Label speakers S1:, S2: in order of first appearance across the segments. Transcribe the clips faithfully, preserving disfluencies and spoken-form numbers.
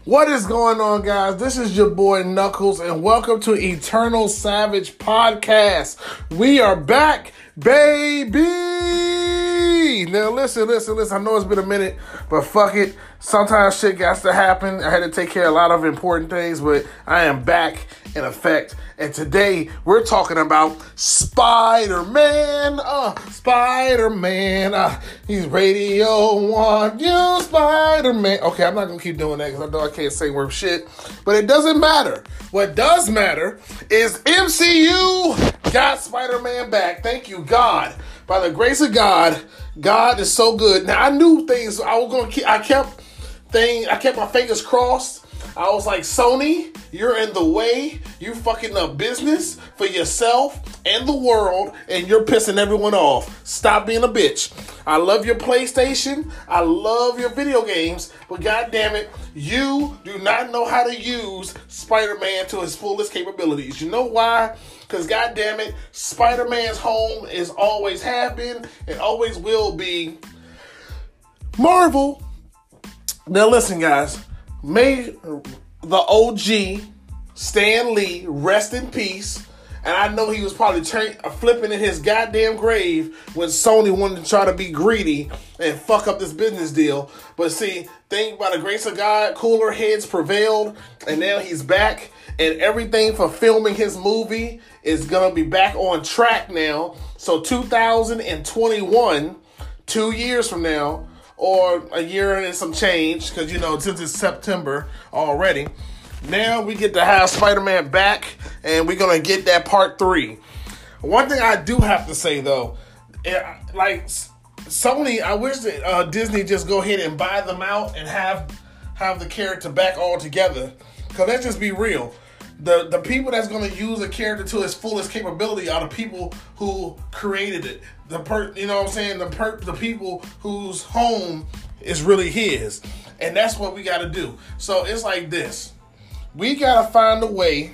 S1: What is going on, guys? This is your boy Knuckles, and welcome to Eternal Savage Podcast. We are back, baby! Now, listen, listen, listen. I know it's been a minute, but fuck it. Sometimes shit got to happen. I had to take care of a lot of important things, but I am back in effect. And today, we're talking about Spider-Man. Uh, Spider-Man. Uh, he's Radio One. You, Spider-Man. Okay, I'm not going to keep doing that because I know I can't say worth shit. But it doesn't matter. What does matter is M C U got Spider-Man back. Thank you, God. By the grace of God, God is so good. Now, I knew things. I was going to keep, I kept thing. I kept my fingers crossed. I was like, Sony, you're in the way. You fucking up business for yourself and the world, and you're pissing everyone off. Stop being a bitch. I love your PlayStation. I love your video games, but goddamn it, you do not know how to use Spider-Man to his fullest capabilities. You know why? Because goddamn it, Spider-Man's home is always have been and always will be Marvel. Now listen, guys. May the O G Stan Lee rest in peace. And I know he was probably turn, uh, flipping in his goddamn grave when Sony wanted to try to be greedy and fuck up this business deal. But see, think by the grace of God, cooler heads prevailed. And now he's back. And everything for filming his movie is going to be back on track now. So two thousand twenty-one, two years from now, or a year and some change, because, you know, since it's September already, now we get to have Spider-Man back, and we're going to get that part three. One thing I do have to say, though, like, Sony, I wish that uh, Disney just go ahead and buy them out and have have the character back all together. Because let's just be real. The the people that's going to use a character to its fullest capability are the people who created it. The per, you know what I'm saying? The per, the people whose home is really his. And that's what we got to do. So it's like this. We got to find a way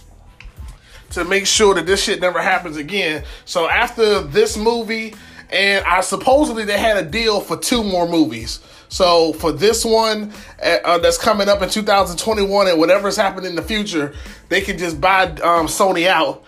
S1: to make sure that this shit never happens again. So after this movie, and I supposedly they had a deal for two more movies. So for this one uh, that's coming up in two thousand twenty-one and whatever's happening in the future, they can just buy um, Sony out.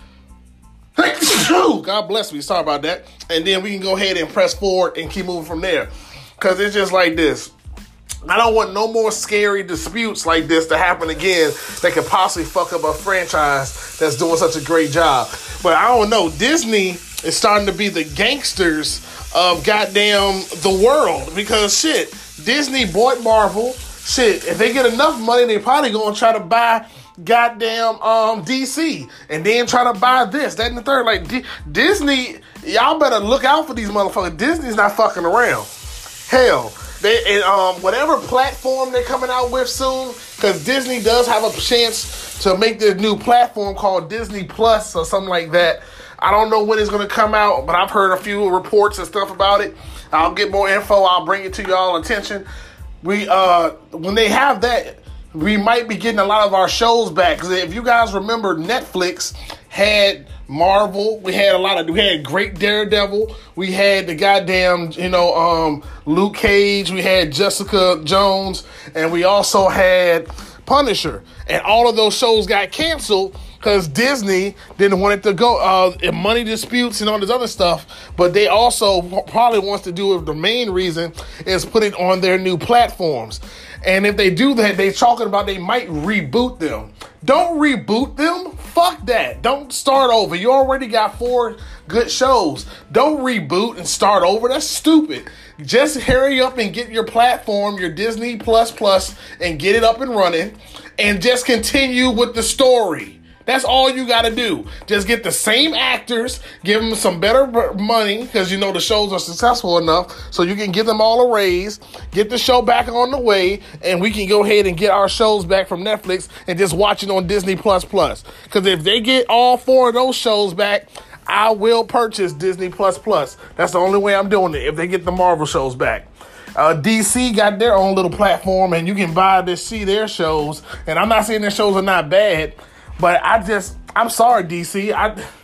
S1: God bless me. Sorry about that. And then we can go ahead and press forward and keep moving from there. Because it's just like this. I don't want no more scary disputes like this to happen again that could possibly fuck up a franchise that's doing such a great job. But I don't know. Disney is starting to be the gangsters of goddamn the world. Because shit, Disney bought Marvel. Shit, if they get enough money, they probably gonna try to buy goddamn um D C and then try to buy this, that, and the third. Like D- Disney, y'all better look out for these motherfuckers. Disney's not fucking around. Hell, they and um whatever platform they're coming out with soon, because Disney does have a chance to make this new platform called Disney Plus or something like that. I don't know when it's gonna come out, but I've heard a few reports and stuff about it. I'll get more info. I'll bring it to y'all attention. We uh when they have that, we might be getting a lot of our shows back. Because if you guys remember, Netflix had Marvel. We had a lot of, we had Great Daredevil. We had the goddamn, you know, um, Luke Cage. We had Jessica Jones. And we also had Punisher. And all of those shows got canceled because Disney didn't want it to go, uh, money disputes and all this other stuff. But they also probably wants to do it. The main reason is put it on their new platforms. And if they do that, they talking about they might reboot them. Don't reboot them. Fuck that. Don't start over. You already got four good shows. Don't reboot and start over. That's stupid. Just hurry up and get your platform, your Disney Plus Plus, and get it up and running. And just continue with the story. That's all you got to do. Just get the same actors, give them some better money, because you know the shows are successful enough, so you can give them all a raise, get the show back on the way, and we can go ahead and get our shows back from Netflix and just watch it on Disney Plus Plus. Because if they get all four of those shows back, I will purchase Disney Plus Plus. That's the only way I'm doing it, if they get the Marvel shows back. Uh, D C got their own little platform, and you can buy to see their shows. And I'm not saying their shows are not bad, but I just, I'm sorry, D C. I,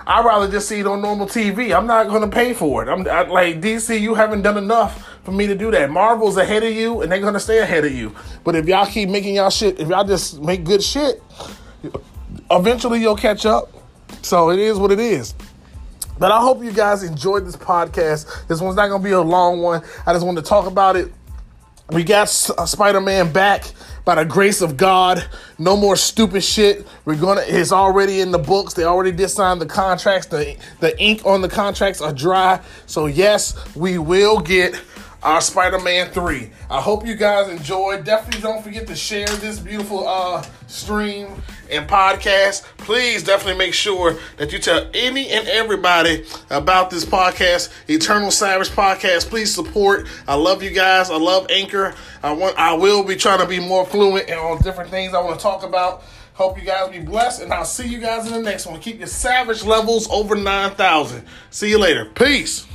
S1: I'd rather just see it on normal T V. I'm not going to pay for it. I'm I, like, D C, you haven't done enough for me to do that. Marvel's ahead of you, and they're going to stay ahead of you. But if y'all keep making y'all shit, if y'all just make good shit, eventually you'll catch up. So it is what it is. But I hope you guys enjoyed this podcast. This one's not going to be a long one. I just wanted to talk about it. We got Spider-Man back by the grace of God. No more stupid shit. We're gonna. It's already in the books. They already did sign the contracts. The the ink on the contracts are dry. So yes, we will get our Spider-Man three. I hope you guys enjoyed. Definitely don't forget to share this beautiful uh, stream and podcast. Please definitely make sure that you tell any and everybody about this podcast, Eternal Savage Podcast. Please support. I love you guys. I love Anchor. I want. I will be trying to be more fluent on different things I want to talk about. Hope you guys be blessed, and I'll see you guys in the next one. Keep your savage levels over nine thousand. See you later. Peace.